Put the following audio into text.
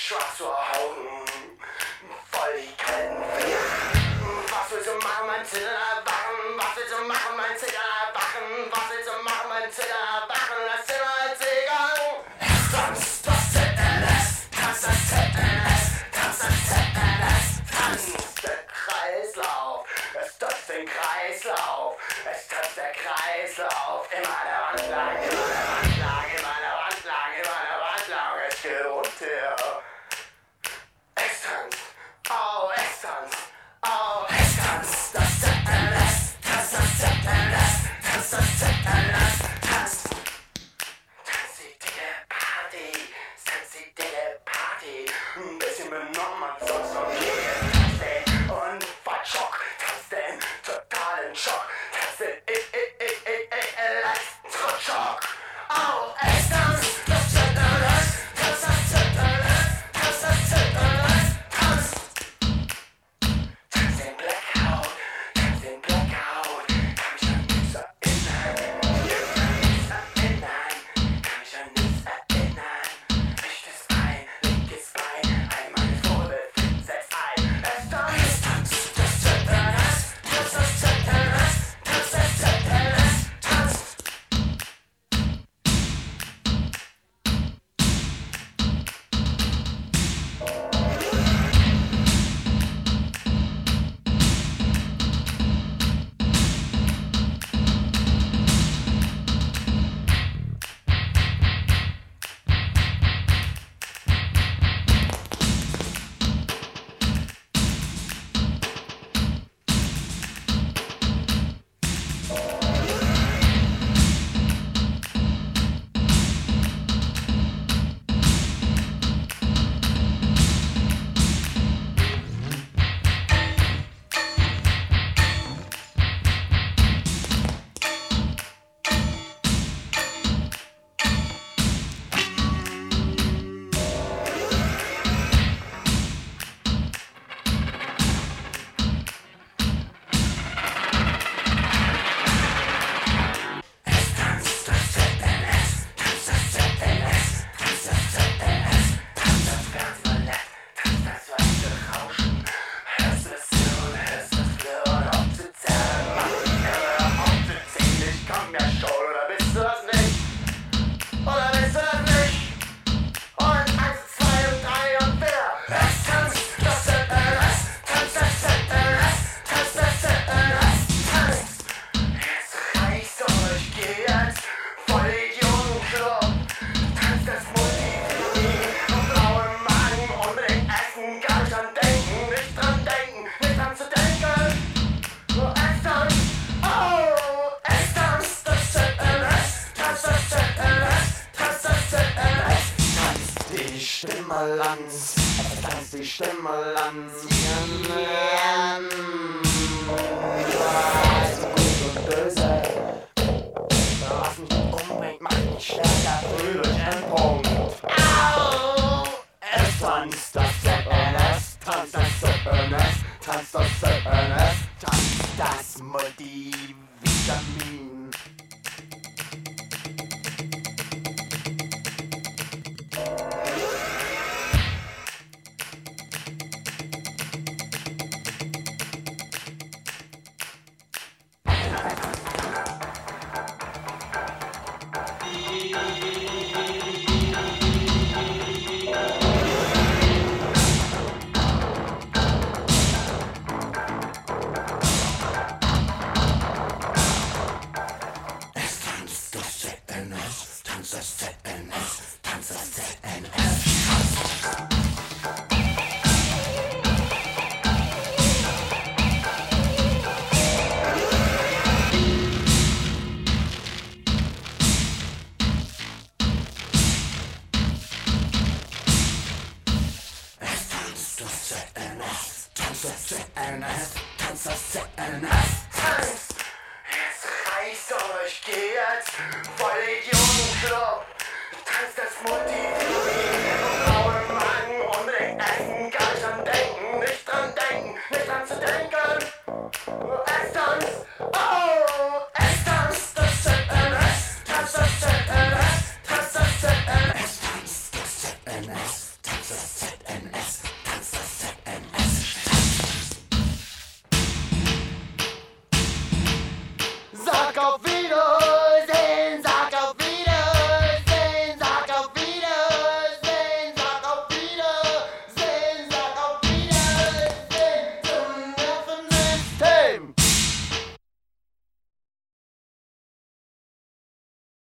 schwarze Augen, voll die kalten Finger. Was willst du machen, mein Zitter erwachen? Was willst du machen, mein Zitter erwachen? Was willst du machen, mein Zitter erwachen? Lass dir mal erzählen. Tanz das ZNS, tanz das ZNS, tanz das ZNS, tanz der Kreislauf, es tanzt den Kreislauf, es tanzt der Kreislauf, immer der Wand lang, immer der Wand lang, immer der Wand lang, immer der Wand lang, es geht runter. Es tanzt, oh, es tanzt, oh, es tanzt, das ZNS, tanzt das ZNS, tanzt das ZNS, tanzt. Tanzt die dicke Party, tanzt die dicke Party, ein bisschen benommen, sonst okay. Tanzt den Unfallschock, tanzt den totalen Schock, tanzt den Elektroschock. Oh, es tanzt, das ZNS, tanzt das ZNS, tanzt das ZNS, tanzt. Tanzt den Blackout, tanzt den Blackout, kann mich an nichts erinnern, kann mich an nichts erinnern. Rechtes Bein, linkes Bein, einmal Vorbefit, setzt ein. Es tanzt, das ZNS, tanzt das ZNS, tanzt das ZNS, tanzt. Stimmelanz, es tanzt die Stimmelanz. So gut und böse, was mich nicht umbringt, macht mich stärker, früh durch einen Punkt. Au! Es tanzt das ZNS, tanzt das ZNS, tanzt das ZNS, tanzt das Multivitamin. Das ZNS, tanzt das ZNS. Es tanzt das ZNS, tanzt das ZNS, tanzt das ZNS, tanzt. Jetzt reißt euch, geh jetzt voll Idiotenclub, tanzt das Mund.